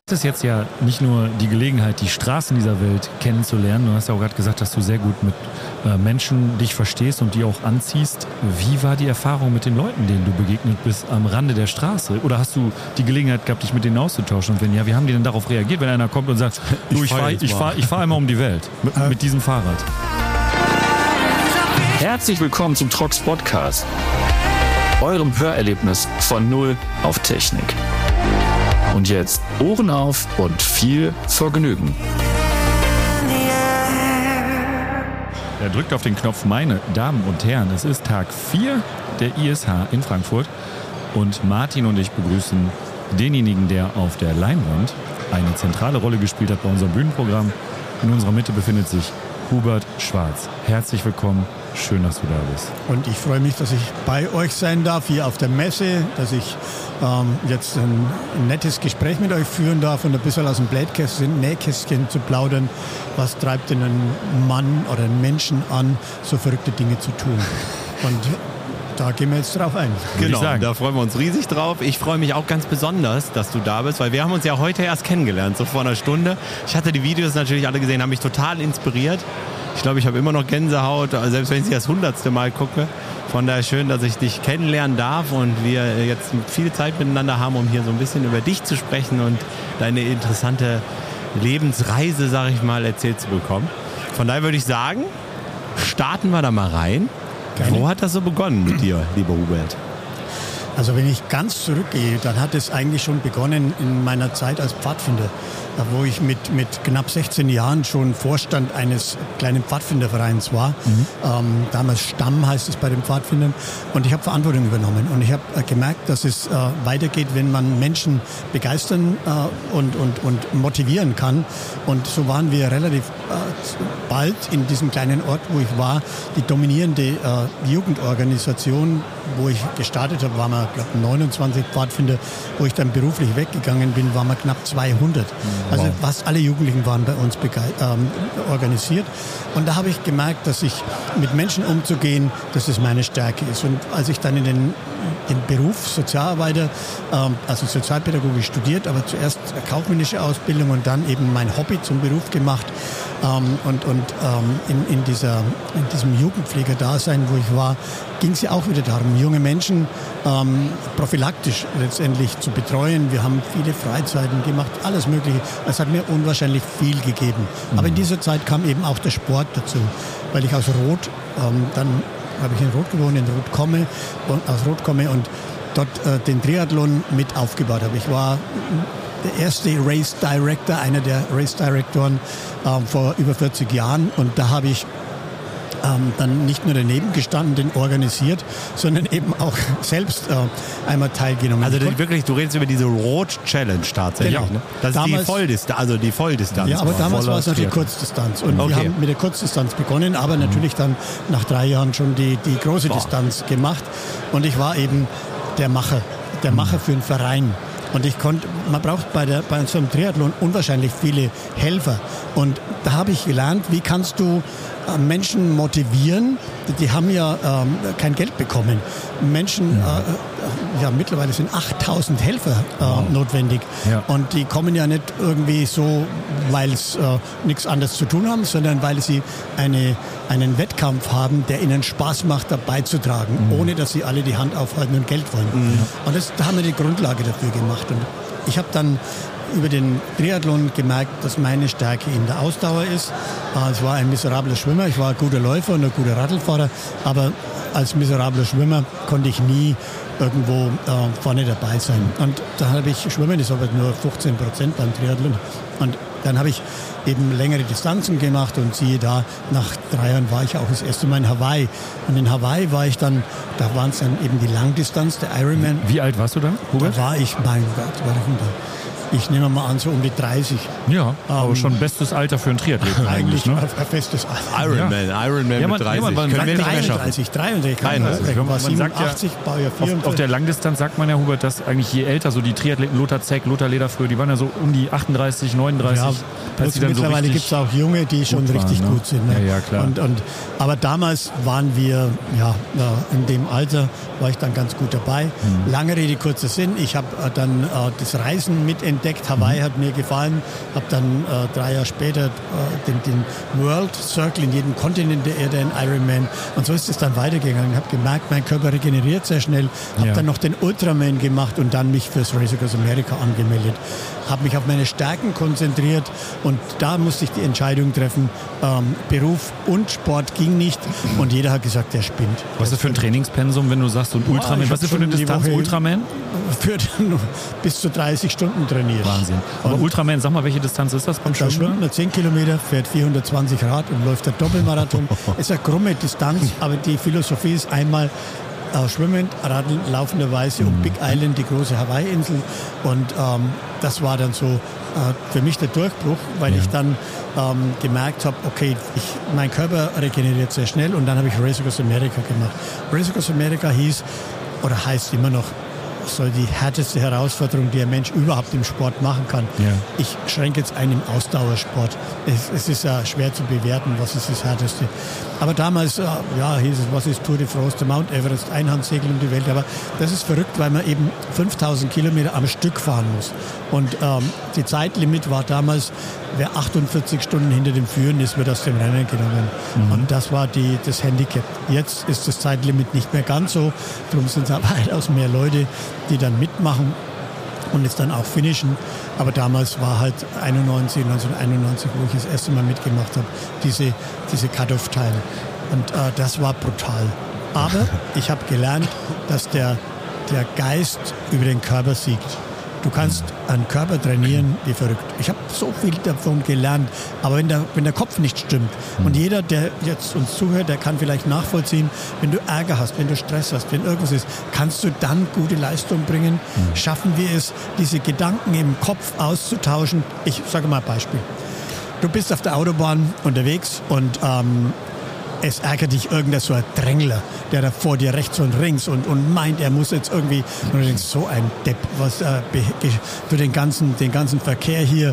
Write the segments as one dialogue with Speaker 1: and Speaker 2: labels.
Speaker 1: Das ist jetzt ja nicht nur die Gelegenheit, die Straßen dieser Welt kennenzulernen. Du hast ja auch gerade gesagt, dass du sehr gut mit Menschen dich verstehst und die auch anziehst. Wie war die Erfahrung mit den Leuten, denen du begegnet bist am Rande der Straße? Oder hast du die Gelegenheit gehabt, dich mit denen auszutauschen? Und wenn ja, wie haben die denn darauf reagiert, wenn einer kommt und sagt, du, ich fahr einmal um die Welt mit diesem Fahrrad?
Speaker 2: Herzlich willkommen zum Trox Podcast, eurem Hörerlebnis von Null auf Technik. Und jetzt Ohren auf und viel Vergnügen.
Speaker 1: Er drückt auf den Knopf, meine Damen und Herren. Es ist Tag 4 der ISH in Frankfurt. Und Martin und ich begrüßen denjenigen, der auf der Leinwand eine zentrale Rolle gespielt hat bei unserem Bühnenprogramm. In unserer Mitte befindet sich Hubert Schwarz. Herzlich willkommen. Schön, dass du da bist.
Speaker 3: Und ich freue mich, dass ich bei euch sein darf, hier auf der Messe, dass ich jetzt ein nettes Gespräch mit euch führen darf und ein bisschen aus dem Nähkästchen zu plaudern. Was treibt denn einen Mann oder einen Menschen an, so verrückte Dinge zu tun? Und da gehen wir jetzt drauf ein.
Speaker 4: Genau, da freuen wir uns riesig drauf. Ich freue mich auch ganz besonders, dass du da bist, weil wir haben uns ja heute erst kennengelernt, so vor einer Stunde. Ich hatte die Videos natürlich alle gesehen, haben mich total inspiriert. Ich glaube, ich habe immer noch Gänsehaut, selbst wenn ich sie das 100. Mal gucke. Von daher schön, dass ich dich kennenlernen darf und wir jetzt viel Zeit miteinander haben, um hier so ein bisschen über dich zu sprechen und deine interessante Lebensreise, sag ich mal, erzählt zu bekommen. Von daher würde ich sagen, starten wir da mal rein. Gerne. Wo hat das so begonnen mit dir, lieber Hubert?
Speaker 3: Also wenn ich ganz zurückgehe, dann hat es eigentlich schon begonnen in meiner Zeit als Pfadfinder, wo ich mit knapp 16 Jahren schon Vorstand eines kleinen Pfadfindervereins war. Damals Stamm heißt es bei den Pfadfindern. Und ich habe Verantwortung übernommen. Und ich habe gemerkt, dass es weitergeht, wenn man Menschen begeistern und motivieren kann. Und so waren wir relativ bald in diesem kleinen Ort, wo ich war, die dominierende Jugendorganisation. Wo ich gestartet habe, waren wir, glaube ich, 29 Pfadfinder. Wo ich dann beruflich weggegangen bin, waren wir knapp 200. Also fast alle Jugendlichen waren bei uns organisiert. Und da habe ich gemerkt, dass ich mit Menschen umzugehen, dass das meine Stärke ist. Und als ich dann in den Beruf Sozialarbeiter, also Sozialpädagogik studiert, aber zuerst kaufmännische Ausbildung und dann eben mein Hobby zum Beruf gemacht. In diesem Jugendpflegerdasein, wo ich war, ging es ja auch wieder darum, junge Menschen prophylaktisch letztendlich zu betreuen. Wir haben viele Freizeiten gemacht, alles Mögliche. Es hat mir unwahrscheinlich viel gegeben. Aber in dieser Zeit kam eben auch der Sport dazu, weil ich aus Roth, dann habe ich in Roth gewohnt, aus Roth komme und dort den Triathlon mit aufgebaut habe. Ich war der erste Race Director, einer der Race Directoren vor über 40 Jahren. Und da habe ich dann nicht nur daneben gestanden, den organisiert, sondern eben auch selbst einmal teilgenommen.
Speaker 4: Also wirklich, du redest über diese Road Challenge tatsächlich.
Speaker 3: Genau.
Speaker 4: Ne? Das damals, ist die Volldistanz.
Speaker 3: Ja, aber damals war es noch die Kurzdistanz. Und wir haben mit der Kurzdistanz begonnen, aber natürlich dann nach 3 Jahren schon die große Distanz gemacht. Und ich war eben der Macher für einen Verein. Und man braucht bei so einem Triathlon unwahrscheinlich viele Helfer. Und da habe ich gelernt, wie kannst du Menschen motivieren, die haben ja kein Geld bekommen. Menschen, mittlerweile sind 8000 Helfer notwendig. Ja. Und die kommen ja nicht irgendwie so, weil es nichts anderes zu tun haben, sondern weil sie einen Wettkampf haben, der ihnen Spaß macht, dabei zu tragen, ohne dass sie alle die Hand aufhalten und Geld wollen. Und da haben wir die Grundlage dafür gemacht. Und ich habe dann über den Triathlon gemerkt, dass meine Stärke in der Ausdauer ist. Ich war ein miserabler Schwimmer, ich war ein guter Läufer und ein guter Radlfahrer, aber als miserabler Schwimmer konnte ich nie irgendwo vorne dabei sein. Und da habe ich Schwimmen, ist aber nur 15% beim Triathlon. Und dann habe ich eben längere Distanzen gemacht und siehe da, nach 3 Jahren war ich auch das erste Mal in Hawaii. Und in Hawaii war ich dann, da waren es dann eben die Langdistanz, der Ironman.
Speaker 1: Wie alt warst du da, Hubert?
Speaker 3: Da war ich, mein Gott, ich nehme mal an, so um die 30.
Speaker 1: Ja, aber schon bestes Alter für einen Triathleten
Speaker 3: eigentlich,
Speaker 1: ne?
Speaker 3: Ein festes Alter.
Speaker 4: Ironman mit 30.
Speaker 1: Man
Speaker 4: können wir nicht mehr schaffen.
Speaker 3: 33. Ich war 87, baue ja 54.
Speaker 1: auf der Langdistanz sagt man ja, Hubert, dass eigentlich je älter, so die Triathleten Lothar Zeck, Lothar Lederfröh, die waren ja so um die 38, 39.
Speaker 3: Ja, mittlerweile
Speaker 1: so
Speaker 3: gibt es auch Junge, die schon richtig gut sind. Ne?
Speaker 1: Ja, klar.
Speaker 3: Aber damals waren wir, in dem Alter war ich dann ganz gut dabei. Lange Rede, kurzer Sinn. Ich habe dann das Reisen mitentdeckt. Hawaii hat mir gefallen. Habe dann 3 Jahre später den World Circle in jedem Kontinent der Erde, in Ironman. Und so ist es dann weitergegangen. Ich habe gemerkt, mein Körper regeneriert sehr schnell. Habe dann noch den Ultraman gemacht und dann mich fürs Race Across America angemeldet. Habe mich auf meine Stärken konzentriert und da musste ich die Entscheidung treffen, Beruf und Sport ging nicht und jeder hat gesagt, der spinnt.
Speaker 1: Was ist das für ein Trainingspensum, wenn du sagst, so ein Ultraman? Was ist das für eine Distanz, Ultraman?
Speaker 3: Für bis zu 30 Stunden trainiert.
Speaker 1: Wahnsinn. Aber und Ultraman, sag mal, welche Distanz ist das beim Schwimmen?
Speaker 3: Da schwimmt man 10 Kilometer, fährt 420 Rad und läuft der Doppelmarathon. Ist eine krumme Distanz, aber die Philosophie ist einmal schwimmend, radeln, laufenderweise um Big Island, die große Hawaii-Insel. Und das war dann so für mich der Durchbruch, weil ich dann gemerkt habe, okay, mein Körper regeneriert sehr schnell und dann habe ich Race Across America gemacht. Race Across America hieß, oder heißt immer noch, so die härteste Herausforderung, die ein Mensch überhaupt im Sport machen kann. Ja. Ich schränke jetzt ein im Ausdauersport. Es ist ja schwer zu bewerten, was ist das Härteste. Aber damals hieß es, was ist Tour de France, der Mount Everest, Einhandsegel um die Welt. Aber das ist verrückt, weil man eben 5000 Kilometer am Stück fahren muss. Und die Zeitlimit war damals, wer 48 Stunden hinter dem Führen ist, wird aus dem Rennen genommen. Und das war das Handicap. Jetzt ist das Zeitlimit nicht mehr ganz so. Darum sind es weitaus mehr Leute, die dann mitmachen und es dann auch finishen. Aber damals war halt 1991, wo ich das erste Mal mitgemacht habe, diese Cut-Off-Time. Und das war brutal. Aber ich habe gelernt, dass der Geist über den Körper siegt. Du kannst einen Körper trainieren wie verrückt. Ich habe so viel davon gelernt. Aber wenn der Kopf nicht stimmt und jeder, der jetzt uns zuhört, der kann vielleicht nachvollziehen, wenn du Ärger hast, wenn du Stress hast, wenn irgendwas ist, kannst du dann gute Leistung bringen? Schaffen wir es, diese Gedanken im Kopf auszutauschen? Ich sage mal ein Beispiel. Du bist auf der Autobahn unterwegs und es ärgert dich irgendein so ein Drängler, der da vor dir rechts und links und meint, er muss jetzt irgendwie, und du denkst, so ein Depp, was für den ganzen Verkehr hier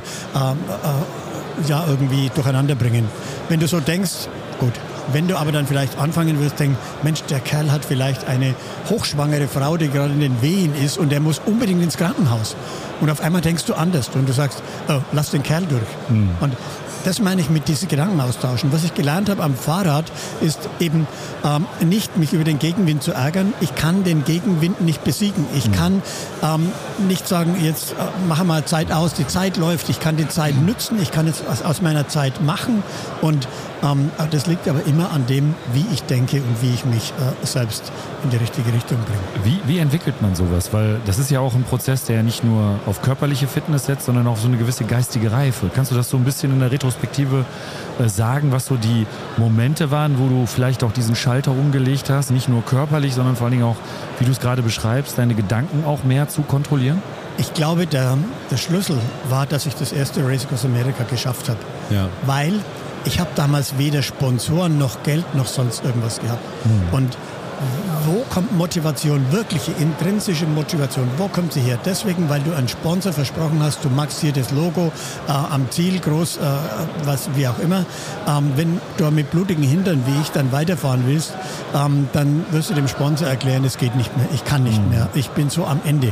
Speaker 3: irgendwie durcheinander bringen. Wenn du so denkst, gut. Wenn du aber dann vielleicht anfangen wirst, denken, Mensch, der Kerl hat vielleicht eine hochschwangere Frau, die gerade in den Wehen ist und der muss unbedingt ins Krankenhaus. Und auf einmal denkst du anders und du sagst, lass den Kerl durch. Und das meine ich mit diesen Gedanken austauschen. Was ich gelernt habe am Fahrrad, ist eben nicht mich über den Gegenwind zu ärgern. Ich kann den Gegenwind nicht besiegen. Ich kann nicht sagen, jetzt mache mal Zeit aus, die Zeit läuft. Ich kann die Zeit nützen, ich kann jetzt aus meiner Zeit machen. Und das liegt aber immer an dem, wie ich denke und wie ich mich selbst in die richtige Richtung bringe.
Speaker 1: Wie entwickelt man sowas? Weil das ist ja auch ein Prozess, der nicht nur auf körperliche Fitness setzt, sondern auch so eine gewisse geistige Reife. Kannst du das so ein bisschen in der Retrospektive sagen, was so die Momente waren, wo du vielleicht auch diesen Schalter umgelegt hast, nicht nur körperlich, sondern vor allen Dingen auch, wie du es gerade beschreibst, deine Gedanken auch mehr zu kontrollieren?
Speaker 3: Ich glaube, der Schlüssel war, dass ich das erste Race Across America geschafft habe. Ja. Weil ich habe damals weder Sponsoren noch Geld noch sonst irgendwas gehabt. Und wo kommt Motivation, wirkliche intrinsische Motivation, wo kommt sie her? Deswegen, weil du einen Sponsor versprochen hast, du magst hier das Logo am Ziel groß, wie auch immer. Wenn du mit blutigen Hintern wie ich dann weiterfahren willst, dann wirst du dem Sponsor erklären, es geht nicht mehr, ich kann nicht mehr, ich bin so am Ende.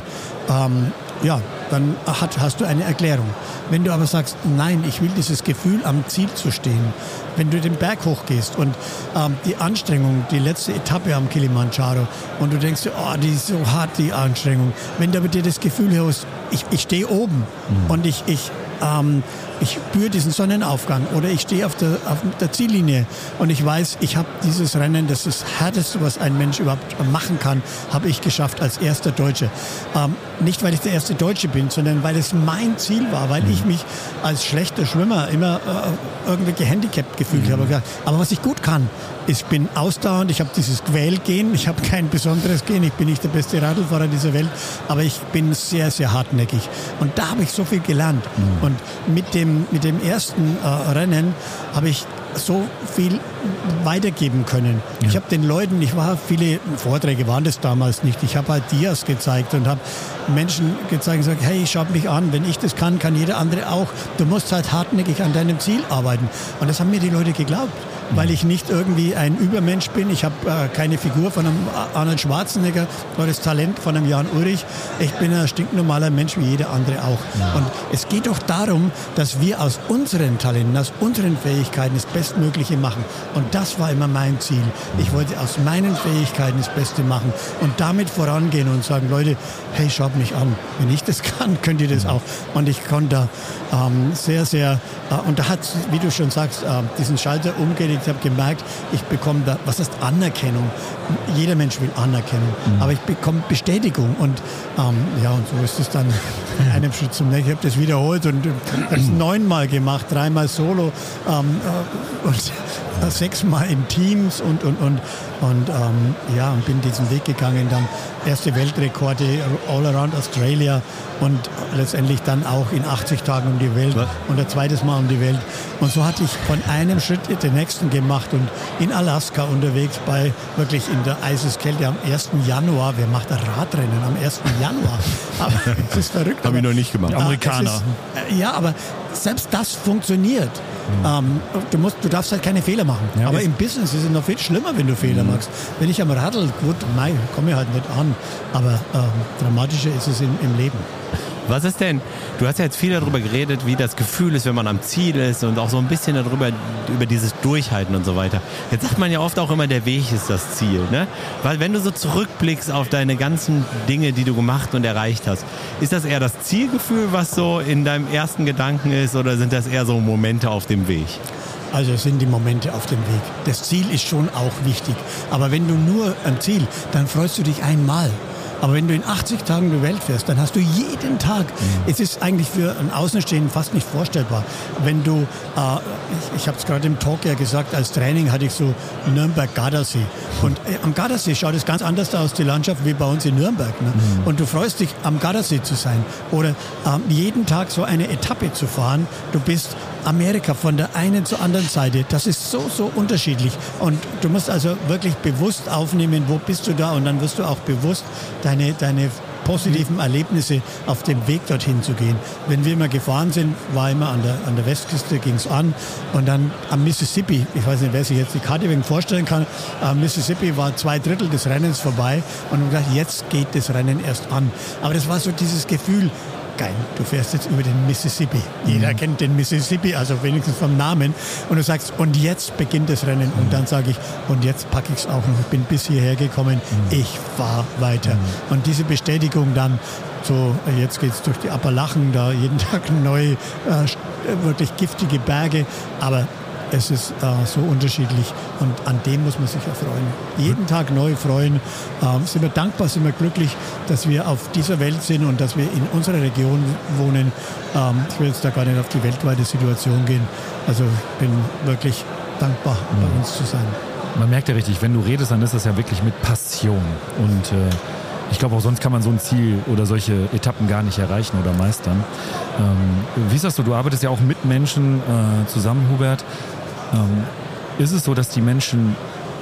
Speaker 3: Dann hast du eine Erklärung. Wenn du aber sagst, nein, ich will dieses Gefühl, am Ziel zu stehen, wenn du den Berg hochgehst und die Anstrengung, die letzte Etappe am Kilimanjaro und du denkst, die ist so hart, die Anstrengung. Wenn du aber dir das Gefühl hast, ich stehe oben und ich spüre diesen Sonnenaufgang oder ich stehe auf der Ziellinie und ich weiß, ich habe dieses Rennen, das ist das Härteste, was ein Mensch überhaupt machen kann, habe ich geschafft als erster Deutscher. Nicht, weil ich der erste Deutsche bin, sondern weil es mein Ziel war, weil ich mich als schlechter Schwimmer immer irgendwie gehandicapt gefühlt habe. Aber was ich gut kann, ich bin ausdauernd, ich habe dieses Quälgehen, ich habe kein besonderes Gen, ich bin nicht der beste Radlfahrer dieser Welt, aber ich bin sehr, sehr hartnäckig. Und da habe ich so viel gelernt. Und mit dem ersten Rennen habe ich so viel weitergeben können. Ja. Ich habe den Leuten, viele Vorträge waren das damals nicht, ich habe halt Dias gezeigt und habe Menschen gezeigt und gesagt, hey, schaut mich an, wenn ich das kann jeder andere auch. Du musst halt hartnäckig an deinem Ziel arbeiten. Und das haben mir die Leute geglaubt, weil ich nicht irgendwie ein Übermensch bin. Ich habe keine Figur von einem Arnold Schwarzenegger oder das Talent von einem Jan Ullrich. Ich bin ein stinknormaler Mensch wie jeder andere auch. Ja. Und es geht doch darum, dass wir aus unseren Talenten, aus unseren Fähigkeiten das Bestmögliche machen. Und das war immer mein Ziel. Ich wollte aus meinen Fähigkeiten das Beste machen und damit vorangehen und sagen, Leute, hey, schaut mich an. Wenn ich das kann, könnt ihr das auch. Und ich konnte sehr, sehr, und da hat, wie du schon sagst, diesen Schalter umgelegt. Ich habe gemerkt, ich bekomme da, was heißt Anerkennung? Jeder Mensch will Anerkennung, aber ich bekomme Bestätigung. Und und so ist es dann in einem Schritt zum nächsten. Ich habe das wiederholt und das 9-mal gemacht, 3-mal solo und 6-mal in Teams und bin diesen Weg gegangen, dann erste Weltrekorde all around Australia und letztendlich dann auch in 80 Tagen um die Welt und ein zweites Mal um die Welt. Und so hatte ich von einem Schritt den nächsten gemacht und in Alaska unterwegs bei wirklich in der Eiseskälte am 1. Januar. Wer macht ein Radrennen am 1. Januar? Aber das ist verrückt.
Speaker 4: Habe ich noch nicht gemacht.
Speaker 1: Amerikaner.
Speaker 3: Aber selbst das funktioniert. Du darfst halt keine Fehler machen. Ja, aber im Business ist es noch viel schlimmer, wenn du Fehler machst. Wenn ich am Radl, gut, komme ich halt nicht an. Aber dramatischer ist es im Leben.
Speaker 4: Was ist denn, du hast ja jetzt viel darüber geredet, wie das Gefühl ist, wenn man am Ziel ist und auch so ein bisschen darüber, über dieses Durchhalten und so weiter. Jetzt sagt man ja oft auch immer, der Weg ist das Ziel, ne? Weil wenn du so zurückblickst auf deine ganzen Dinge, die du gemacht und erreicht hast, ist das eher das Zielgefühl, was so in deinem ersten Gedanken ist, oder sind das eher so Momente auf dem Weg?
Speaker 3: Also es sind die Momente auf dem Weg. Das Ziel ist schon auch wichtig. Aber wenn du nur am Ziel, dann freust du dich einmal. Aber wenn du in 80 Tagen die Welt fährst, dann hast du jeden Tag, es ist eigentlich für einen Außenstehenden fast nicht vorstellbar, wenn du, ich habe es gerade im Talk ja gesagt, als Training hatte ich so Nürnberg-Gardasee. Und am Gardasee schaut es ganz anders aus, die Landschaft, wie bei uns in Nürnberg. Ne? Und du freust dich, am Gardasee zu sein oder jeden Tag so eine Etappe zu fahren. Du bist Amerika von der einen zur anderen Seite. Das ist so, so unterschiedlich. Und du musst also wirklich bewusst aufnehmen, wo bist du da, und dann wirst du auch bewusst deine positiven Erlebnisse auf dem Weg dorthin zu gehen. Wenn wir immer gefahren sind, war immer an der Westküste, ging es an, und dann am Mississippi, ich weiß nicht, wer sich jetzt die Karte wegen vorstellen kann, am Mississippi war 2/3 des Rennens vorbei und ich dachte, jetzt geht das Rennen erst an. Aber das war so dieses Gefühl, geil, du fährst jetzt über den Mississippi. Jeder kennt den Mississippi, also wenigstens vom Namen. Und du sagst, und jetzt beginnt das Rennen. Und dann sage ich, und jetzt packe ich es auch noch. Ich bin bis hierher gekommen, ich fahre weiter. Und diese Bestätigung dann, so jetzt geht es durch die Appalachen, da jeden Tag neue, wirklich giftige Berge. Aber es ist so unterschiedlich, und an dem muss man sich erfreuen. Jeden Tag neu freuen. Sind wir dankbar, sind wir glücklich, dass wir auf dieser Welt sind und dass wir in unserer Region wohnen. Ich will jetzt da gar nicht auf die weltweite Situation gehen. Also ich bin wirklich dankbar, bei uns zu sein.
Speaker 1: Man merkt ja richtig, wenn du redest, dann ist das ja wirklich mit Passion. Und ich glaube, auch sonst kann man so ein Ziel oder solche Etappen gar nicht erreichen oder meistern. Wie ist das so? Du arbeitest ja auch mit Menschen zusammen, Hubert. Ist es so, dass die Menschen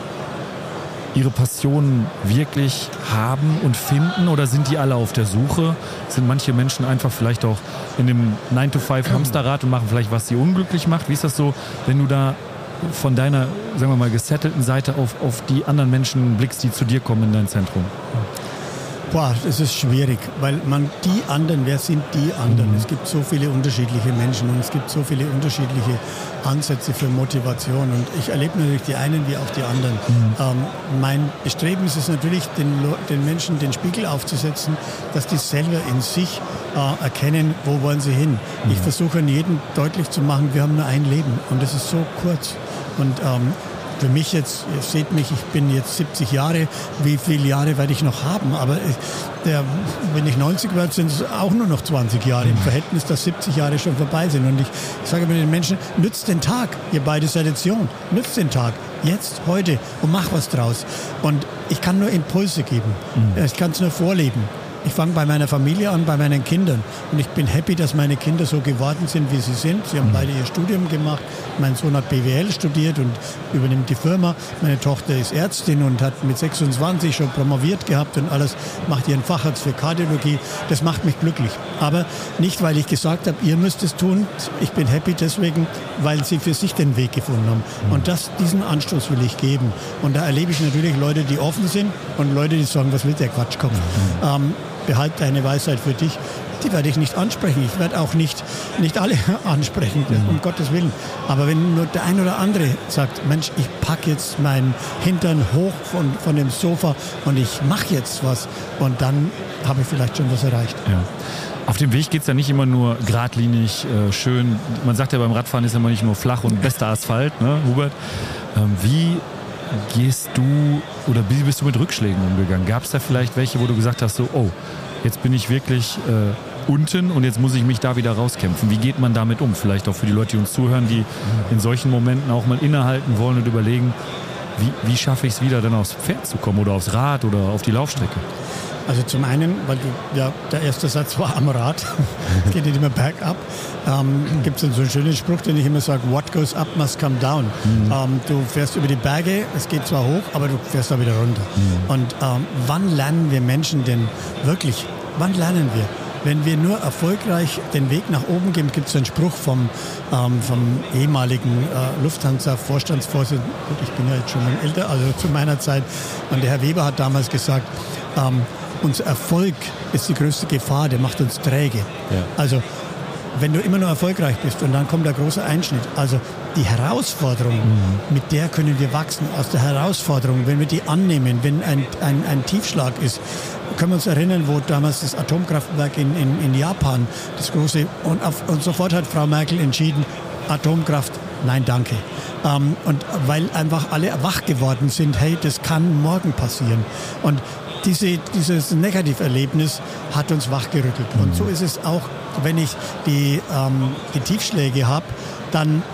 Speaker 1: ihre Passionen wirklich haben und finden, oder sind die alle auf der Suche? Sind manche Menschen einfach vielleicht auch in dem 9-to-5 Hamsterrad und machen vielleicht, was sie unglücklich macht? Wie ist das so, wenn du da von deiner, sagen wir mal, gesettelten Seite auf die anderen Menschen blickst, die zu dir kommen in dein Zentrum?
Speaker 3: Boah, das ist schwierig, weil die anderen, wer sind die anderen? Es gibt so viele unterschiedliche Menschen und es gibt so viele unterschiedliche Ansätze für Motivation, und ich erlebe natürlich die einen wie auch die anderen. Mein Bestreben ist es natürlich, den Menschen den Spiegel aufzusetzen, dass die selber in sich erkennen, wo wollen sie hin. Ich versuche jedem deutlich zu machen, wir haben nur ein Leben, und das ist so kurz. Und für mich jetzt, ihr seht mich, ich bin jetzt 70 Jahre, wie viele Jahre werde ich noch haben? Aber wenn ich 90 werde, sind es auch nur noch 20 Jahre im Verhältnis, dass 70 Jahre schon vorbei sind. Und ich sage mir den Menschen, nützt den Tag, ihr beide seid jetzt jung, nützt den Tag, jetzt, heute, und mach was draus. Und ich kann nur Impulse geben, ich kann es nur vorleben. Ich fange bei meiner Familie an, bei meinen Kindern. Und ich bin happy, dass meine Kinder so geworden sind, wie sie sind. Sie haben beide ihr Studium gemacht. Mein Sohn hat BWL studiert und übernimmt die Firma. Meine Tochter ist Ärztin und hat mit 26 schon promoviert gehabt und alles, macht ihren Facharzt für Kardiologie. Das macht mich glücklich. Aber nicht, weil ich gesagt habe, ihr müsst es tun. Ich bin happy deswegen, weil sie für sich den Weg gefunden haben. Und diesen Anstoß will ich geben. Und da erlebe ich natürlich Leute, die offen sind und Leute, die sagen, was will der Quatschkopf? Behalt deine Weisheit für dich. Die werde ich nicht ansprechen. Ich werde auch nicht alle ansprechen, um Gottes Willen. Aber wenn nur der ein oder andere sagt, Mensch, ich packe jetzt meinen Hintern hoch von dem Sofa und ich mache jetzt was und dann habe ich vielleicht schon was erreicht.
Speaker 1: Ja. Auf dem Weg geht es ja nicht immer nur geradlinig, schön. Man sagt ja, beim Radfahren ist ja immer nicht nur flach und bester Asphalt, ne, Hubert? Wie gehst du oder wie bist du mit Rückschlägen umgegangen? Gab es da vielleicht welche, wo du gesagt hast, so, oh, jetzt bin ich wirklich unten und jetzt muss ich mich da wieder rauskämpfen? Wie geht man damit um? Vielleicht auch für die Leute, die uns zuhören, die in solchen Momenten auch mal innehalten wollen und überlegen, wie schaffe ich es wieder, dann aufs Pferd zu kommen oder aufs Rad oder auf die Laufstrecke?
Speaker 3: Also zum einen, weil der erste Satz war am Rad, es geht nicht immer bergab, gibt es so einen schönen Spruch, den ich immer sage, what goes up must come down. Du fährst über die Berge, es geht zwar hoch, aber du fährst da wieder runter. Und wann lernen wir Menschen denn wirklich, wann lernen wir? Wenn wir nur erfolgreich den Weg nach oben gehen, gibt es einen Spruch vom ehemaligen Lufthansa-Vorstandsvorsitzenden, gut, ich bin ja jetzt schon älter, also zu meiner Zeit, und der Herr Weber hat damals gesagt, unser Erfolg ist die größte Gefahr, der macht uns träge. Ja. Also wenn du immer nur erfolgreich bist und dann kommt der große Einschnitt, also die Herausforderung, mit der können wir wachsen. Aus der Herausforderung, wenn wir die annehmen, wenn ein Tiefschlag ist, können wir uns erinnern, wo damals das Atomkraftwerk in Japan, das große, und sofort hat Frau Merkel entschieden, Atomkraft, nein, danke. Und weil einfach alle wach geworden sind, hey, das kann morgen passieren. Und dieses Negativerlebnis hat uns wachgerüttelt. Und so ist es auch, wenn ich die Tiefschläge habe, dann,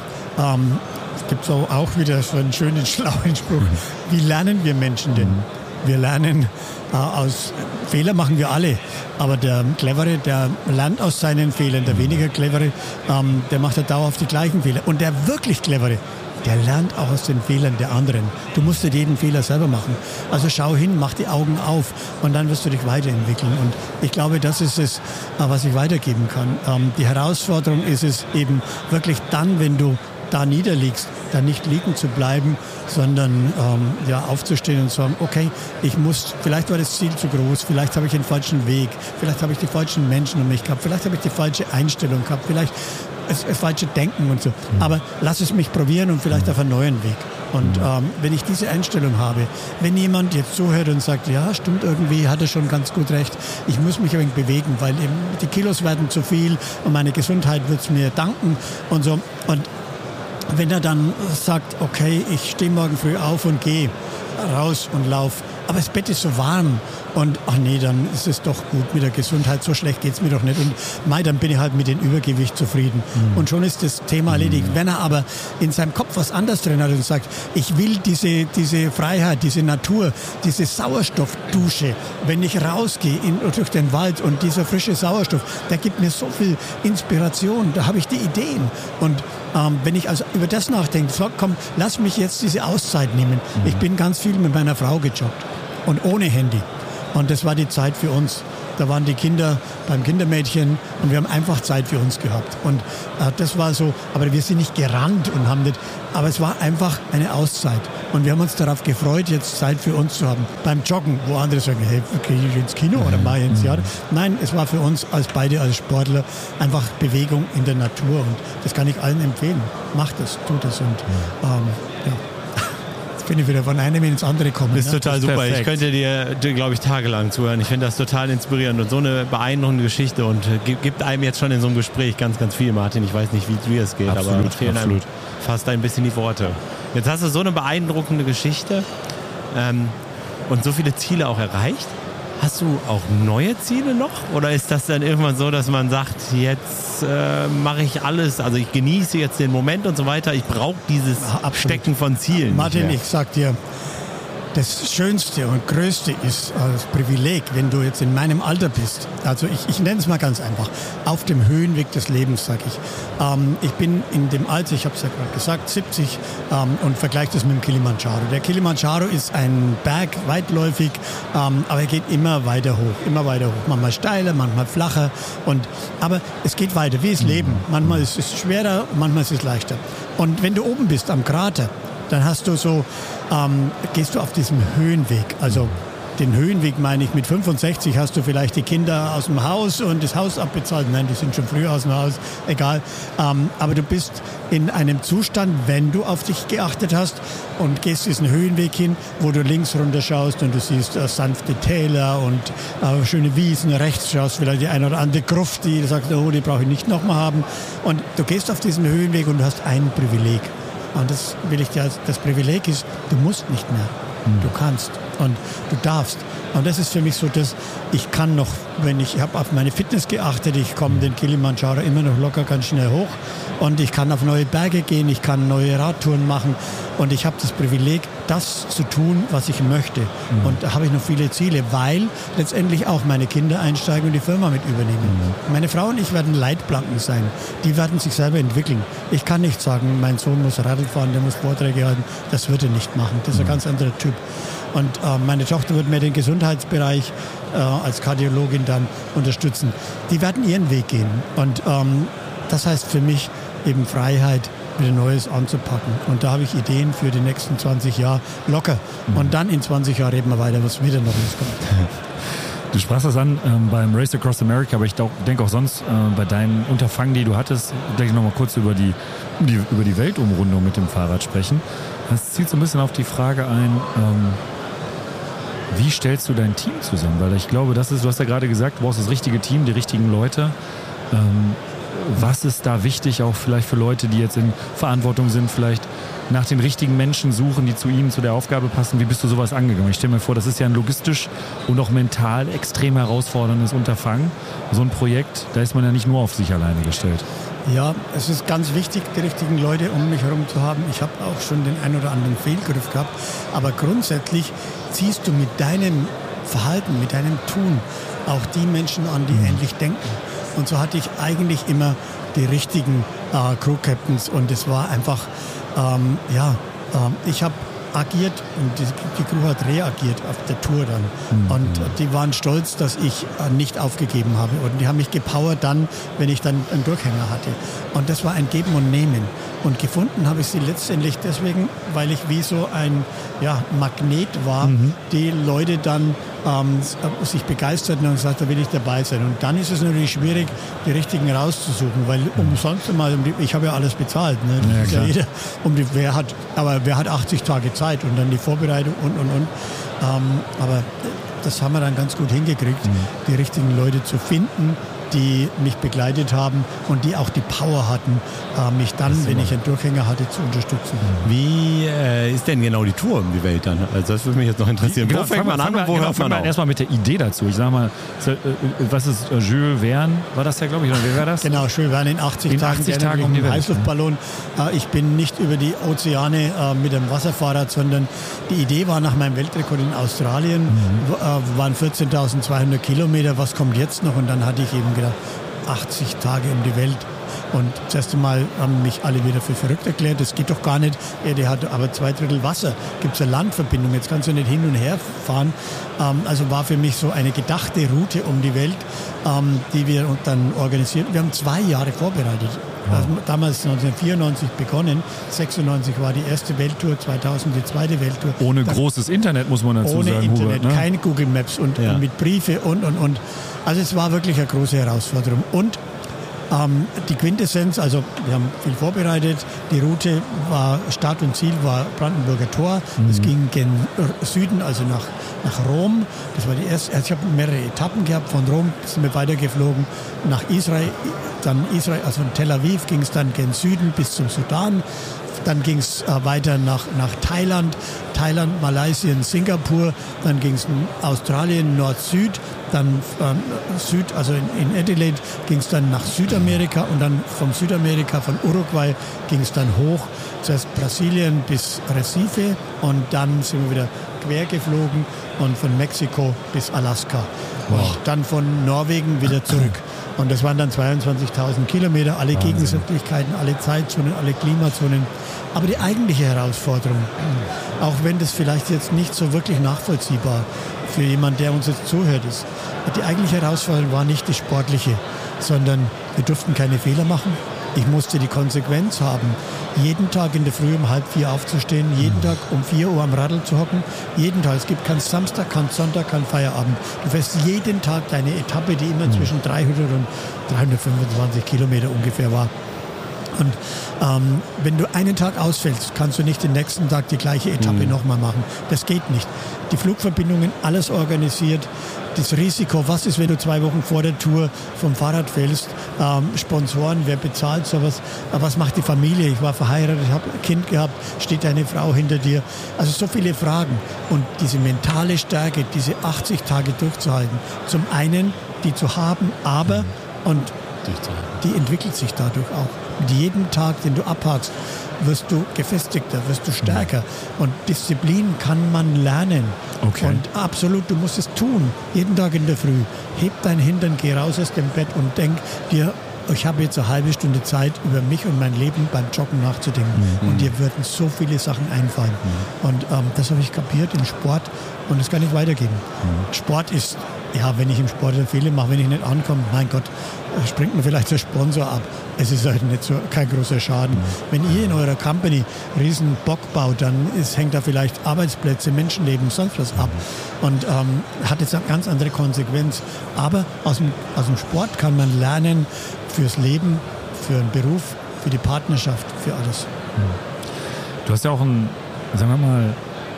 Speaker 3: es gibt auch wieder so einen schönen, schlauen Spruch. Wie lernen wir Menschen denn? Wir lernen aus Fehler machen wir alle, aber der Clevere, der lernt aus seinen Fehlern. Der weniger Clevere, der macht ja dauerhaft die gleichen Fehler. Und der wirklich Clevere, der lernt auch aus den Fehlern der anderen. Du musst dir jeden Fehler selber machen. Also schau hin, mach die Augen auf und dann wirst du dich weiterentwickeln. Und ich glaube, das ist es, was ich weitergeben kann. Die Herausforderung ist es eben wirklich dann, wenn du da niederliegst, dann nicht liegen zu bleiben, sondern aufzustehen und zu sagen, okay, vielleicht war das Ziel zu groß, vielleicht habe ich den falschen Weg, vielleicht habe ich die falschen Menschen um mich gehabt, vielleicht habe ich die falsche Einstellung gehabt, vielleicht das falsche Denken und so. Aber lass es mich probieren und vielleicht auf einen neuen Weg. Und wenn ich diese Einstellung habe, wenn jemand jetzt zuhört und sagt, ja, stimmt irgendwie, hat er schon ganz gut recht, ich muss mich ein wenig bewegen, weil eben die Kilos werden zu viel und meine Gesundheit wird es mir danken und so. Und wenn er dann sagt, okay, ich stehe morgen früh auf und gehe raus und laufe, aber das Bett ist so warm und ach nee, dann ist es doch gut mit der Gesundheit, so schlecht geht es mir doch nicht und dann bin ich halt mit dem Übergewicht zufrieden. Und schon ist das Thema erledigt. Wenn er aber in seinem Kopf was anderes drin hat und sagt, ich will diese Freiheit, diese Natur, diese Sauerstoffdusche, wenn ich rausgehe durch den Wald und dieser frische Sauerstoff, der gibt mir so viel Inspiration, da habe ich die Ideen. Und wenn ich also über das nachdenke, so, komm, lass mich jetzt diese Auszeit nehmen. Ich bin ganz viel mit meiner Frau gejoggt und ohne Handy. Und das war die Zeit für uns. Da waren die Kinder beim Kindermädchen und wir haben einfach Zeit für uns gehabt. Und das war so, aber wir sind nicht gerannt und haben nicht, aber es war einfach eine Auszeit. Und wir haben uns darauf gefreut, jetzt Zeit für uns zu haben. Beim Joggen, wo andere sagen, hey, gehe ich ins Kino oder mache ich ins Theater? Nein, es war für uns beide als Sportler einfach Bewegung in der Natur. Und das kann ich allen empfehlen. Macht es, tut es. Und bin ich wieder von einem ins andere kommen.
Speaker 4: Das ist total super. Perfekt. Ich könnte dir, glaube ich, tagelang zuhören. Ich finde das total inspirierend und so eine beeindruckende Geschichte und gibt einem jetzt schon in so einem Gespräch ganz, ganz viel, Martin. Ich weiß nicht, wie dir es geht, absolut, aber fehlen einem fast ein bisschen die Worte. Jetzt hast du so eine beeindruckende Geschichte und so viele Ziele auch erreicht. Hast du auch neue Ziele noch? Oder ist das dann irgendwann so, dass man sagt, jetzt mache ich alles, also ich genieße jetzt den Moment und so weiter. Ich brauche dieses Abstecken von Zielen.
Speaker 3: Martin, ich sag dir, das Schönste und Größte ist das Privileg, wenn du jetzt in meinem Alter bist. Also ich nenne es mal ganz einfach. Auf dem Höhenweg des Lebens, sage ich. Ich bin in dem Alter, ich habe es ja gerade gesagt, 70 und vergleiche das mit dem Kilimanjaro. Der Kilimanjaro ist ein Berg, weitläufig, aber er geht immer weiter hoch. Manchmal steiler, manchmal flacher. Aber es geht weiter, wie das Leben. Manchmal ist es schwerer, manchmal ist es leichter. Und wenn du oben bist am Krater, dann hast du gehst du auf diesem Höhenweg. Also den Höhenweg meine ich, mit 65 hast du vielleicht die Kinder aus dem Haus und das Haus abbezahlt. Nein, die sind schon früher aus dem Haus, egal. Aber du bist in einem Zustand, wenn du auf dich geachtet hast und gehst diesen Höhenweg hin, wo du links runter schaust und du siehst sanfte Täler und schöne Wiesen. Rechts schaust vielleicht die eine oder andere Gruft, die du sagst, oh, die brauche ich nicht nochmal haben. Und du gehst auf diesen Höhenweg und du hast ein Privileg. Und das will ich dir, das Privileg ist, du musst nicht mehr. Du kannst und du darfst. Und das ist für mich so, dass ich kann noch, ich habe auf meine Fitness geachtet, ich komme den Kilimanjaro immer noch locker ganz schnell hoch und ich kann auf neue Berge gehen, ich kann neue Radtouren machen und ich habe das Privileg, das zu tun, was ich möchte. Und da habe ich noch viele Ziele, weil letztendlich auch meine Kinder einsteigen und die Firma mit übernehmen. Meine Frau und ich werden Leitplanken sein. Die werden sich selber entwickeln. Ich kann nicht sagen, mein Sohn muss Radl fahren, der muss Vorträge halten. Das wird er nicht machen. Das ist ein ganz anderer Typ. Und meine Tochter wird mir den Gesundheitsbereich als Kardiologin dann unterstützen. Die werden ihren Weg gehen. Und das heißt für mich eben Freiheit, wieder Neues anzupacken. Und da habe ich Ideen für die nächsten 20 Jahre locker. Und dann in 20 Jahren reden wir weiter, was wieder noch nicht kommt.
Speaker 1: Du sprachst das an beim Race Across America, aber ich denke auch sonst bei deinen Unterfangen, die du hattest, gleich nochmal kurz über die Weltumrundung mit dem Fahrrad sprechen. Das zielt so ein bisschen auf die Frage ein, wie stellst du dein Team zusammen? Weil ich glaube, du hast ja gerade gesagt, du brauchst das richtige Team, die richtigen Leute. Was ist da wichtig, auch vielleicht für Leute, die jetzt in Verantwortung sind, vielleicht nach den richtigen Menschen suchen, die zu ihnen, zu der Aufgabe passen? Wie bist du sowas angegangen? Ich stelle mir vor, das ist ja ein logistisch und auch mental extrem herausforderndes Unterfangen. So ein Projekt, da ist man ja nicht nur auf sich alleine gestellt.
Speaker 3: Ja, es ist ganz wichtig, die richtigen Leute um mich herum zu haben. Ich habe auch schon den ein oder anderen Fehlgriff gehabt. Aber grundsätzlich ziehst du mit deinem Verhalten, mit deinem Tun auch die Menschen an, die ähnlich denken. Und so hatte ich eigentlich immer die richtigen Crew-Captains. Und es war einfach, ich habe agiert und die Crew hat reagiert auf der Tour dann. Und die waren stolz, dass ich nicht aufgegeben habe. Und die haben mich gepowert dann, wenn ich dann einen Durchhänger hatte. Und das war ein Geben und Nehmen. Und gefunden habe ich sie letztendlich deswegen, weil ich wie so ein Magnet war, die Leute dann sich begeisterten und gesagt, da will ich dabei sein. Und dann ist es natürlich schwierig, die richtigen rauszusuchen, weil umsonst mal, ich habe ja alles bezahlt. Ne? Das ist ja jeder, wer hat 80 Tage Zeit und dann die Vorbereitung und. Aber das haben wir dann ganz gut hingekriegt, die richtigen Leute zu finden, die mich begleitet haben und die auch die Power hatten, mich dann, wenn ich einen Durchhänger hatte, zu unterstützen.
Speaker 4: Wie ist denn genau die Tour um die Welt dann? Also das würde mich jetzt noch interessieren. Wo fängt man an und wo hört man auf?
Speaker 1: Erstmal mit der Idee dazu. Ich sag mal, was ist Jules Verne? War das ja, glaube ich, oder wer war das?
Speaker 3: Genau, Jules Verne in 80 Tagen
Speaker 1: um die Welt.
Speaker 3: Heißluftballon. Ich bin nicht über die Ozeane mit dem Wasserfahrrad, sondern die Idee war nach meinem Weltrekord in Australien, waren 14.200 Kilometer, was kommt jetzt noch? Und dann hatte ich eben gedacht, 80 Tage um die Welt. Und das erste Mal haben mich alle wieder für verrückt erklärt. Das geht doch gar nicht. Erde hat aber 2/3 Wasser. Gibt es eine Landverbindung. Jetzt kannst du nicht hin und her fahren. Also war für mich so eine gedachte Route um die Welt, die wir dann organisierten. Wir haben 2 Jahre vorbereitet. Also damals 1994 begonnen. 96 war die erste Welttour, 2000 die zweite Welttour.
Speaker 1: Ohne großes Internet, muss man dazu sagen.
Speaker 3: Ohne Internet,
Speaker 1: Hubert, ne?
Speaker 3: Keine Google Maps und mit Briefe und. Also es war wirklich eine große Herausforderung. Und die Quintessenz, also wir haben viel vorbereitet. Die Route war, Start und Ziel war Brandenburger Tor. Es ging gen Süden, also nach Rom. Das war die erste. Also ich habe mehrere Etappen gehabt. Von Rom sind wir weitergeflogen nach Israel. Also von Tel Aviv ging es dann gen Süden bis zum Sudan. Dann ging es weiter nach Thailand, Malaysia, Singapur. Dann ging es in Australien, Nord-Süd dann also in Adelaide ging es dann nach Südamerika und dann von Südamerika, von Uruguay ging es dann hoch, zuerst Brasilien bis Recife und dann sind wir wieder quer geflogen und von Mexiko bis Alaska. Wow. Und dann von Norwegen wieder zurück. Und das waren dann 22.000 Kilometer, alle
Speaker 1: Wahnsinn.
Speaker 3: Gegensätzlichkeiten, alle Zeitzonen, alle Klimazonen. Aber die eigentliche Herausforderung, auch wenn das vielleicht jetzt nicht so wirklich nachvollziehbar für jemanden, der uns jetzt zuhört, ist, die eigentliche Herausforderung war nicht die sportliche, sondern wir durften keine Fehler machen. Ich musste die Konsequenz haben, jeden Tag in der Früh um 3:30 aufzustehen, jeden Tag um 4 Uhr am Radl zu hocken, jeden Tag. Es gibt keinen Samstag, keinen Sonntag, keinen Feierabend. Du fährst jeden Tag deine Etappe, die immer zwischen 300 und 325 Kilometer ungefähr war. Und wenn du einen Tag ausfällst, kannst du nicht den nächsten Tag die gleiche Etappe nochmal machen. Das geht nicht. Die Flugverbindungen, alles organisiert. Das Risiko, was ist, wenn du 2 Wochen vor der Tour vom Fahrrad fällst? Sponsoren, wer bezahlt sowas? Was macht die Familie? Ich war verheiratet, ich habe ein Kind gehabt, steht deine Frau hinter dir? Also so viele Fragen. Und diese mentale Stärke, diese 80 Tage durchzuhalten, zum einen die zu haben, aber und die entwickelt sich dadurch auch. Mit jedem Tag, den du abhakst, wirst du gefestigter, wirst du stärker. Und Disziplin kann man lernen.
Speaker 1: Okay.
Speaker 3: Und absolut, du musst es tun. Jeden Tag in der Früh. Heb dein Hintern, geh raus aus dem Bett und denk dir, ich habe jetzt eine halbe Stunde Zeit, über mich und mein Leben beim Joggen nachzudenken. Und dir würden so viele Sachen einfallen. Und das habe ich kapiert im Sport und das kann ich weitergeben. Sport ist, ja, wenn ich im Sport Fehler mache, wenn ich nicht ankomme, mein Gott, springt mir vielleicht der Sponsor ab. Es ist halt nicht so, kein großer Schaden. Wenn ihr in eurer Company riesen Bock baut, dann hängt da vielleicht Arbeitsplätze, Menschenleben, sonst was ab. Und hat jetzt eine ganz andere Konsequenz. Aber aus dem Sport kann man lernen fürs Leben, für einen Beruf, für die Partnerschaft, für alles.
Speaker 1: Du hast ja auch einen, sagen wir mal,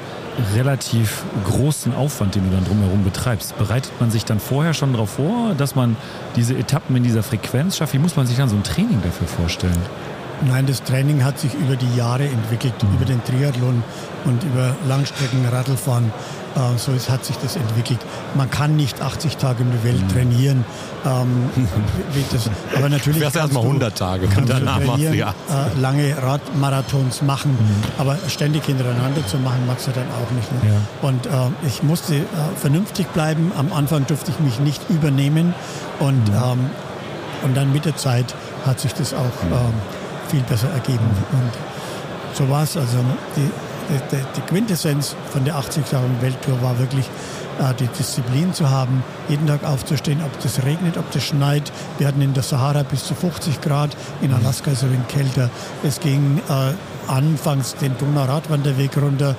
Speaker 1: relativ großen Aufwand, den du dann drumherum betreibst. Bereitet man sich dann vorher schon darauf vor, dass man diese Etappen in dieser Frequenz schafft? Wie muss man sich dann so ein Training dafür vorstellen?
Speaker 3: Nein, das Training hat sich über die Jahre entwickelt, über den Triathlon und über Langstrecken, Radlfahren. So hat sich das entwickelt. Man kann nicht 80 Tage in der Welt trainieren. Aber natürlich
Speaker 4: kannst erst mal 100 Tage und danach machst du
Speaker 3: lange Radmarathons machen. Aber ständig hintereinander zu machen, magst du dann auch nicht. Ne? Ja. Und ich musste vernünftig bleiben. Am Anfang durfte ich mich nicht übernehmen. Und dann mit der Zeit hat sich das auch viel besser ergeben. Und so war es. Also die Quintessenz von der 80-Tagen-Welttour war wirklich, die Disziplin zu haben, jeden Tag aufzustehen, ob das regnet, ob das schneit. Wir hatten in der Sahara bis zu 50 Grad, in Alaska ist es ein wenig kälter. Es ging anfangs den Donau-Radwanderweg runter,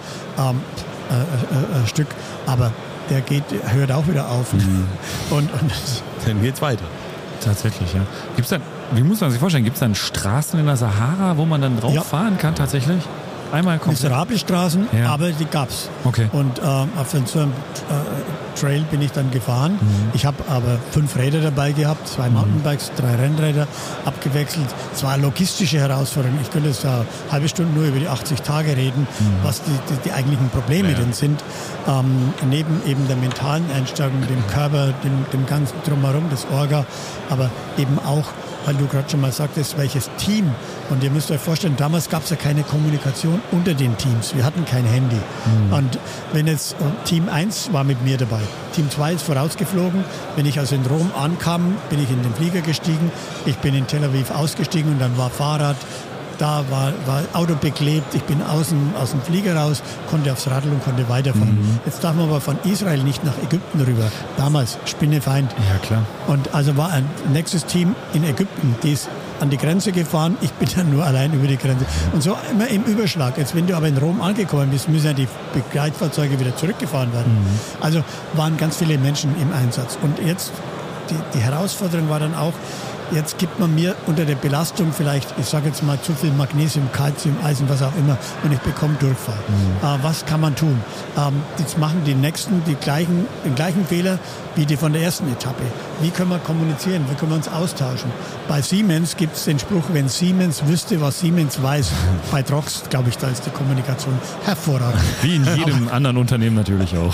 Speaker 3: ein Stück, aber der hört auch wieder auf. Und
Speaker 4: dann geht's weiter.
Speaker 1: Tatsächlich, ja. Wie muss man sich vorstellen, gibt es dann Straßen in der Sahara, wo man dann drauf fahren kann tatsächlich? Einmal komplett?
Speaker 3: Miserable Straßen, aber die gab's.
Speaker 1: Okay.
Speaker 3: Und auf so einem Trail bin ich dann gefahren. Ich habe aber 5 Räder dabei gehabt, 2 Mountainbikes, 3 Rennräder abgewechselt. Es war eine logistische Herausforderung. Ich könnte jetzt eine halbe Stunde nur über die 80 Tage reden, was die eigentlichen Probleme denn sind. Neben eben der mentalen Einstellung, dem Körper, dem ganzen Drumherum, das Orga, aber eben auch, weil du gerade schon mal sagtest, welches Team. Und ihr müsst euch vorstellen, damals gab es ja keine Kommunikation unter den Teams. Wir hatten kein Handy. Und wenn jetzt Team 1 war mit mir dabei, Team 2 ist vorausgeflogen. Wenn ich also in Rom ankam, bin ich in den Flieger gestiegen. Ich bin in Tel Aviv ausgestiegen und dann war Fahrrad. Da war Auto beklebt, ich bin aus dem Flieger raus, konnte aufs Radl und konnte weiterfahren. Jetzt darf man aber von Israel nicht nach Ägypten rüber. Damals, Spinnefeind.
Speaker 1: Ja, klar.
Speaker 3: Und also war ein nächstes Team in Ägypten, die ist an die Grenze gefahren, ich bin dann nur allein über die Grenze. Und so immer im Überschlag. Jetzt, wenn du aber in Rom angekommen bist, müssen ja die Begleitfahrzeuge wieder zurückgefahren werden. Also waren ganz viele Menschen im Einsatz. Und jetzt, die Herausforderung war dann auch, jetzt gibt man mir unter der Belastung vielleicht, ich sage jetzt mal, zu viel Magnesium, Calcium, Eisen, was auch immer, und ich bekomme Durchfall. Was kann man tun? Jetzt machen die Nächsten den gleichen Fehler wie die von der ersten Etappe. Wie können wir kommunizieren? Wie können wir uns austauschen? Bei Siemens gibt es den Spruch, wenn Siemens wüsste, was Siemens weiß. Bei Trox, glaube ich, da ist die Kommunikation hervorragend.
Speaker 1: Wie in jedem anderen Unternehmen natürlich auch.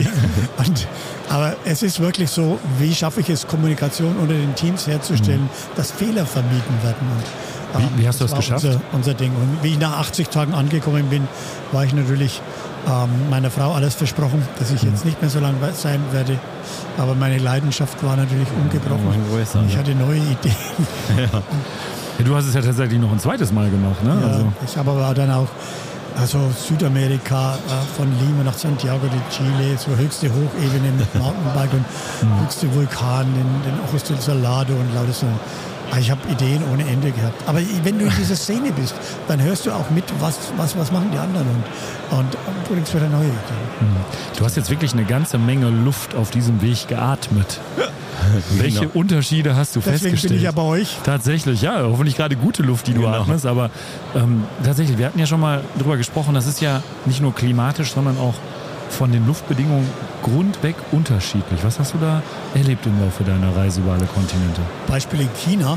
Speaker 3: Aber es ist wirklich so, wie schaffe ich es, Kommunikation unter den Teams herzustellen, dass Fehler vermieden werden. Und,
Speaker 1: wie hast du das geschafft?
Speaker 3: Unser Ding. Und wie ich nach 80 Tagen angekommen bin, war ich natürlich meiner Frau alles versprochen, dass ich jetzt nicht mehr so lange sein werde. Aber meine Leidenschaft war natürlich ungebrochen. Ich hatte neue Ideen.
Speaker 1: Ja. Du hast es ja tatsächlich noch ein zweites Mal gemacht, ne?
Speaker 3: Ja, also. Ich habe aber dann auch Südamerika, von Lima nach Santiago de Chile, so höchste Hochebene mit Mountainbike und höchste Vulkan, den Ojos del Salado und lauter so. Ich habe Ideen ohne Ende gehabt. Aber wenn du in dieser Szene bist, dann hörst du auch mit, was machen die anderen und bringst wieder neue Ideen.
Speaker 1: Du hast jetzt wirklich eine ganze Menge Luft auf diesem Weg geatmet. Welche Unterschiede hast du festgestellt?
Speaker 3: Deswegen bin ich ja bei euch.
Speaker 1: Tatsächlich, ja, hoffentlich gerade gute Luft, die du atmest, aber tatsächlich, wir hatten ja schon mal drüber gesprochen, das ist ja nicht nur klimatisch, sondern auch von den Luftbedingungen grundweg unterschiedlich. Was hast du da erlebt im Laufe deiner Reise über alle Kontinente?
Speaker 3: Beispiel in China,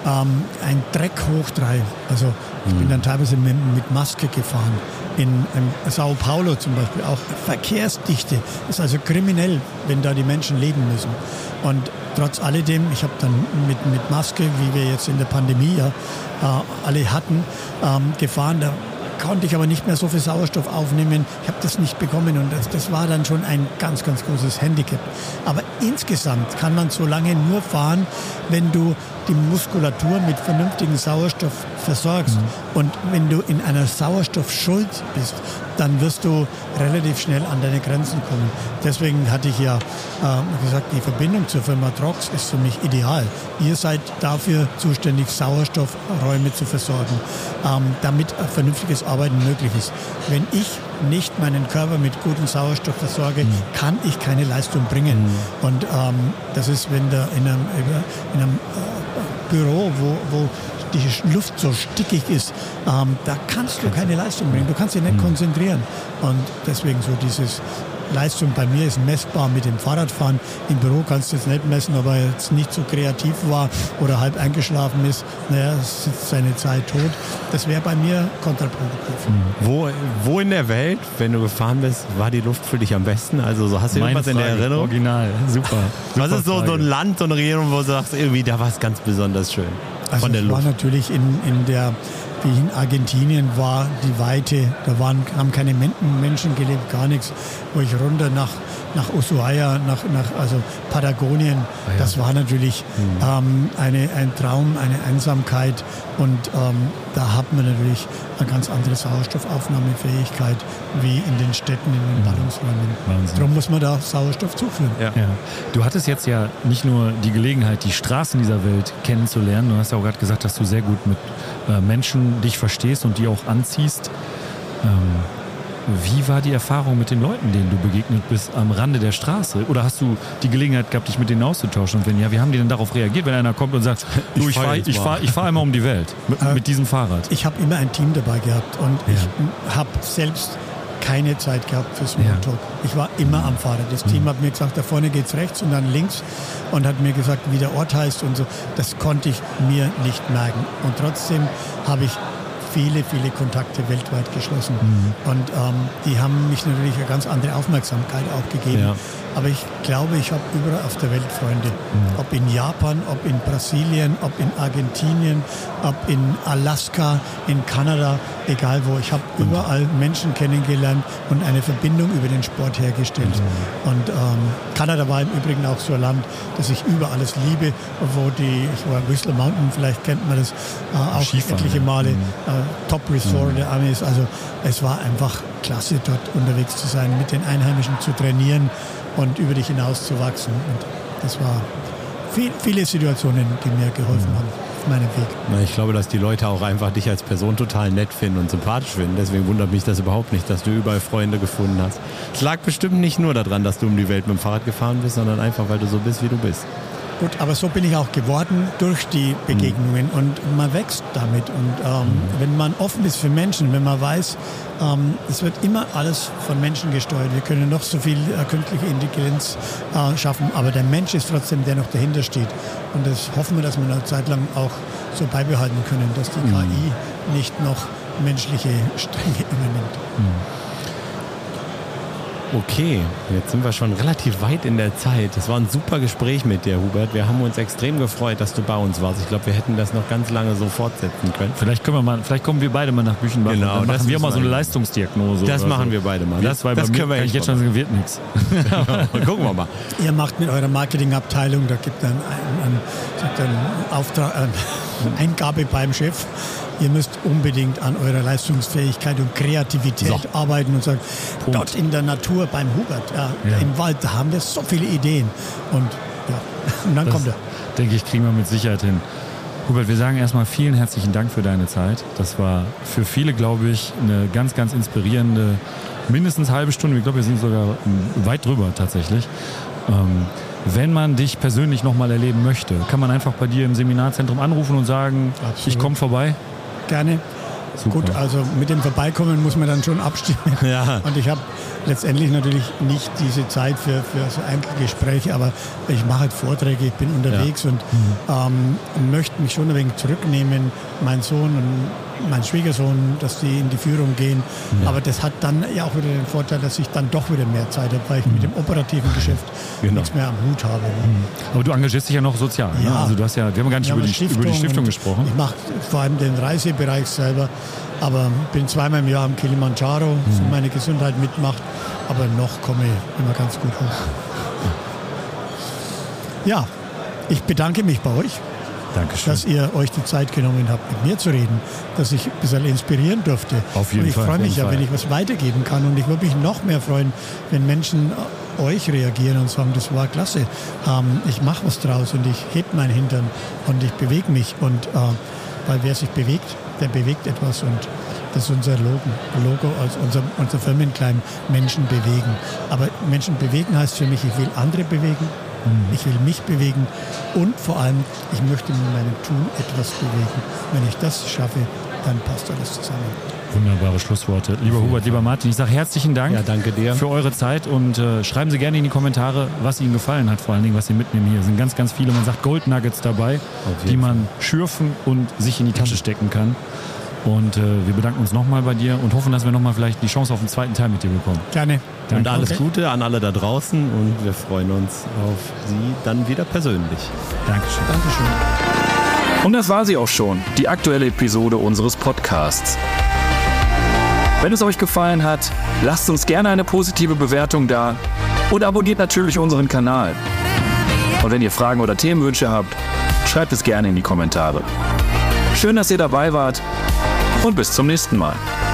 Speaker 3: ein Dreck hoch 3. Also ich bin dann teilweise mit Maske gefahren. In Sao Paulo zum Beispiel auch Verkehrsdichte. Ist also kriminell, wenn da die Menschen leben müssen. Und trotz alledem, ich habe dann mit Maske, wie wir jetzt in der Pandemie alle hatten, gefahren. Da konnte ich aber nicht mehr so viel Sauerstoff aufnehmen. Ich habe das nicht bekommen und das war dann schon ein ganz, ganz großes Handicap. Aber insgesamt kann man so lange nur fahren, wenn du die Muskulatur mit vernünftigem Sauerstoff versorgst. Und wenn du in einer Sauerstoffschuld bist, dann wirst du relativ schnell an deine Grenzen kommen. Deswegen hatte ich ja gesagt, die Verbindung zur Firma Trox ist für mich ideal. Ihr seid dafür zuständig, Sauerstoffräume zu versorgen, damit vernünftiges Arbeiten möglich ist. Wenn ich nicht meinen Körper mit gutem Sauerstoff versorge, kann ich keine Leistung bringen. Und das ist, wenn da in einem Büro, wo die Luft so stickig ist, da kannst du keine Leistung bringen. Du kannst dich nicht konzentrieren. Und deswegen so dieses Leistung bei mir ist messbar mit dem Fahrradfahren. Im Büro kannst du jetzt nicht messen, ob er jetzt nicht so kreativ war oder halb eingeschlafen ist. Naja, es sitzt seine Zeit tot. Das wäre bei mir kontraproduktiv.
Speaker 4: Wo in der Welt, wenn du gefahren bist, war die Luft für dich am besten? Also so hast du irgendwas in der Erinnerung?
Speaker 1: Original, super.
Speaker 4: Was ist so ein Land, so eine Region, wo du sagst, irgendwie da war es ganz besonders schön?
Speaker 3: Also
Speaker 4: von der Luft.
Speaker 3: War natürlich wie in Argentinien war die Weite, da haben keine Menschen gelebt, gar nichts. Wo ich runter nach Ushuaia, also Patagonien, das war natürlich ein Traum, eine Einsamkeit und da hat man natürlich eine ganz andere Sauerstoffaufnahmefähigkeit wie in den Städten, in den Ballungsräumen. Darum muss man da Sauerstoff zuführen.
Speaker 1: Ja. Du hattest jetzt ja nicht nur die Gelegenheit, die Straßen dieser Welt kennenzulernen, du hast ja auch gerade gesagt, dass du sehr gut mit Menschen dich verstehst und die auch anziehst. Wie war die Erfahrung mit den Leuten, denen du begegnet bist, am Rande der Straße? Oder hast du die Gelegenheit gehabt, dich mit denen auszutauschen? Und wenn ja, wie haben die denn darauf reagiert, wenn einer kommt und sagt, du, ich fahr einmal um die Welt mit diesem Fahrrad? Ich
Speaker 3: habe immer ein Team dabei gehabt und ich habe selbst keine Zeit gehabt für Smalltalk. Ich war immer am Fahrrad. Das Team hat mir gesagt, da vorne geht's rechts und dann links und hat mir gesagt, wie der Ort heißt und so. Das konnte ich mir nicht merken. Und trotzdem habe ich viele Kontakte weltweit geschlossen. Und die haben mich natürlich eine ganz andere Aufmerksamkeit auch gegeben. Ja. Aber ich glaube, ich habe überall auf der Welt Freunde. Ob in Japan, ob in Brasilien, ob in Argentinien, ob in Alaska, in Kanada, egal wo. Ich habe überall Menschen kennengelernt und eine Verbindung über den Sport hergestellt. Und Kanada war im Übrigen auch so ein Land, das ich über alles liebe, ich war Whistler Mountain, vielleicht kennt man das auch etliche Male, Top Resort der Amis. Also es war einfach klasse, dort unterwegs zu sein, mit den Einheimischen zu trainieren und über dich hinaus zu wachsen. Und das war viele Situationen, die mir geholfen haben auf meinem Weg.
Speaker 4: Ich glaube, dass die Leute auch einfach dich als Person total nett finden und sympathisch finden. Deswegen wundert mich das überhaupt nicht, dass du überall Freunde gefunden hast. Es lag bestimmt nicht nur daran, dass du um die Welt mit dem Fahrrad gefahren bist, sondern einfach, weil du so bist, wie du bist.
Speaker 3: Gut, aber so bin ich auch geworden durch die Begegnungen und man wächst damit. Und wenn man offen ist für Menschen, wenn man weiß, es wird immer alles von Menschen gesteuert. Wir können noch so viel künstliche Intelligenz schaffen, aber der Mensch ist trotzdem der noch dahinter steht. Und das hoffen wir, dass wir eine Zeit lang auch so beibehalten können, dass die KI nicht noch menschliche Stränge übernimmt.
Speaker 4: Okay, jetzt sind wir schon relativ weit in der Zeit. Das war ein super Gespräch mit dir, Hubert. Wir haben uns extrem gefreut, dass du bei uns warst. Ich glaube, wir hätten das noch ganz lange so fortsetzen können.
Speaker 1: Vielleicht kommen wir beide mal nach Büchenbach.
Speaker 4: Genau,
Speaker 1: dann machen wir mal so eine Leistungsdiagnose.
Speaker 4: Das machen wir beide mal.
Speaker 1: Das können wir echt jetzt schon, wird nichts.
Speaker 4: Gucken wir mal.
Speaker 3: Ihr macht mit eurer Marketingabteilung, da gibt es einen Auftrag, eine Eingabe beim Chef. Ihr müsst unbedingt an eurer Leistungsfähigkeit und Kreativität arbeiten und sagen, dort in der Natur beim Hubert, im Wald, da haben wir so viele Ideen. Und dann kommt er.
Speaker 1: Denke ich, kriegen wir mit Sicherheit hin. Hubert, wir sagen erstmal vielen herzlichen Dank für deine Zeit. Das war für viele, glaube ich, eine ganz, ganz inspirierende, mindestens halbe Stunde. Ich glaube, wir sind sogar weit drüber tatsächlich. Wenn man dich persönlich nochmal erleben möchte, kann man einfach bei dir im Seminarzentrum anrufen und sagen, ich komme vorbei?
Speaker 3: Gerne. Super. Gut, also mit dem Vorbeikommen muss man dann schon abstimmen. Ja. Und ich habe letztendlich natürlich nicht diese Zeit für so Einzelgespräche, aber ich mache halt Vorträge, ich bin unterwegs und möchte mich schon ein wenig zurücknehmen. Mein Sohn und mein Schwiegersohn, dass die in die Führung gehen. Ja. Aber das hat dann ja auch wieder den Vorteil, dass ich dann doch wieder mehr Zeit habe, weil ich mit dem operativen Geschäft nichts mehr am Hut habe.
Speaker 1: Aber du engagierst dich ja noch sozial. Ja. Ne? Also du hast ja, wir haben gar nicht über die Stiftung gesprochen.
Speaker 3: Ich mache vor allem den Reisebereich selber, aber bin zweimal im Jahr am Kilimanjaro, so meine Gesundheit mitmacht, aber noch komme ich immer ganz gut hoch. Ja, ich bedanke mich bei euch.
Speaker 1: Dankeschön.
Speaker 3: Dass ihr euch die Zeit genommen habt, mit mir zu reden, dass ich ein bisschen inspirieren durfte.
Speaker 1: Auf jeden Fall.
Speaker 3: Ich freue mich ja, wenn ich was weitergeben kann und ich würde mich noch mehr freuen, wenn Menschen euch reagieren und sagen, das war klasse, ich mache was draus und ich heb meinen Hintern und ich bewege mich und weil wer sich bewegt, der bewegt etwas und das ist unser Logo als unser Firmenklein, Menschen bewegen. Aber Menschen bewegen heißt für mich, ich will andere bewegen. Ich will mich bewegen und vor allem, ich möchte mit meinem Tun etwas bewegen. Wenn ich das schaffe, dann passt alles zusammen.
Speaker 1: Wunderbare Schlussworte. Lieber Hubert, lieber Martin, ich sage herzlichen Dank
Speaker 4: danke dir.
Speaker 1: Für eure Zeit und schreiben Sie gerne in die Kommentare, was Ihnen gefallen hat, vor allen Dingen, was Sie mitnehmen hier. Es sind ganz, ganz viele, man sagt Gold Nuggets dabei, die man schürfen und sich in die Tasche stecken kann. Und wir bedanken uns nochmal bei dir und hoffen, dass wir nochmal vielleicht die Chance auf den zweiten Teil mit dir bekommen.
Speaker 3: Gerne.
Speaker 4: Danke. Und alles Gute an alle da draußen und wir freuen uns auf Sie dann wieder persönlich.
Speaker 1: Dankeschön.
Speaker 3: Dankeschön.
Speaker 2: Und das war sie auch schon, die aktuelle Episode unseres Podcasts. Wenn es euch gefallen hat, lasst uns gerne eine positive Bewertung da und abonniert natürlich unseren Kanal. Und wenn ihr Fragen oder Themenwünsche habt, schreibt es gerne in die Kommentare. Schön, dass ihr dabei wart und bis zum nächsten Mal.